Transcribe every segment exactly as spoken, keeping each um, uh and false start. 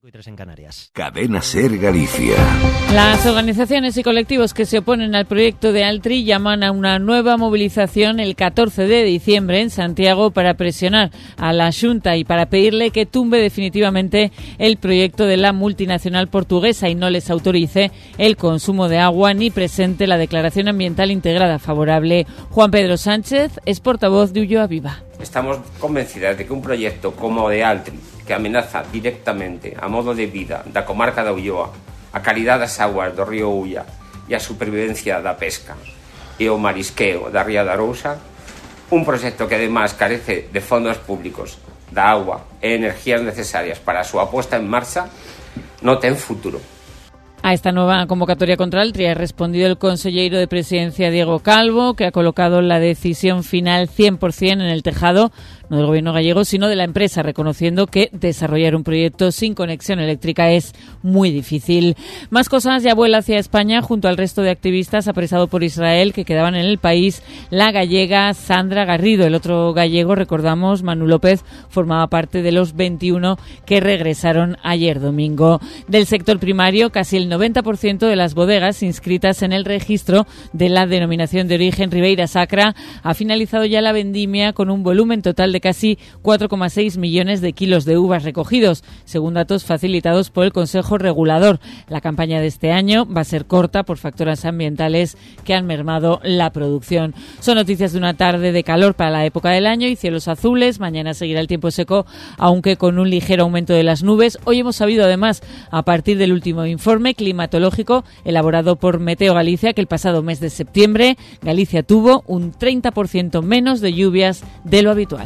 Y tres en Canarias. Cadena Ser Galicia. Las organizaciones y colectivos que se oponen al proyecto de Altri llaman a una nueva movilización el catorce de diciembre en Santiago para presionar a la Xunta y para pedirle que tumbe definitivamente el proyecto de la multinacional portuguesa y no les autorice el consumo de agua ni presente la declaración ambiental integrada favorable. Juan Pedro Sánchez es portavoz de Ulloa Viva. Estamos convencidas de que un proyecto como o de Altri, que amenaza directamente a modo de vida da comarca da Ulloa, a calidad das aguas do río Ulla e a supervivencia da pesca e o marisqueo da ría da Arousa, un proxecto que además carece de fondos públicos, da agua e energías necesarias para a súa puesta en marcha, non ten futuro. A esta nueva convocatoria contra Altri ha respondido el consejero de Presidencia Diego Calvo, que ha colocado la decisión final cien por ciento en el tejado, no del gobierno gallego, sino de la empresa, reconociendo que desarrollar un proyecto sin conexión eléctrica es muy difícil. Más cosas, ya vuela hacia España junto al resto de activistas apresado por Israel que quedaban en el país la gallega Sandra Garrido. El otro gallego, recordamos, Manu López, formaba parte de los veintiuno que regresaron ayer domingo. Del sector primario, casi el noventa por ciento de las bodegas inscritas en el registro de la denominación de origen Ribeira Sacra ha finalizado ya la vendimia con un volumen total de casi cuatro coma seis millones de kilos de uvas recogidos, según datos facilitados por el Consejo Regulador. La campaña de este año va a ser corta por factores ambientales que han mermado la producción. Son noticias de una tarde de calor para la época del año y cielos azules. Mañana seguirá el tiempo seco, aunque con un ligero aumento de las nubes. Hoy hemos sabido además, a partir del último informe climatológico elaborado por Meteo Galicia, que el pasado mes de septiembre Galicia tuvo un treinta por ciento menos de lluvias de lo habitual.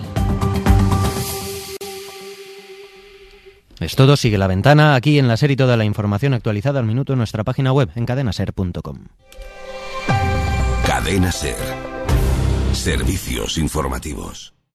Es todo, sigue La Ventana aquí en La Ser y toda la información actualizada al minuto en nuestra página web en cadena ser punto com. Cadena Ser. Servicios informativos.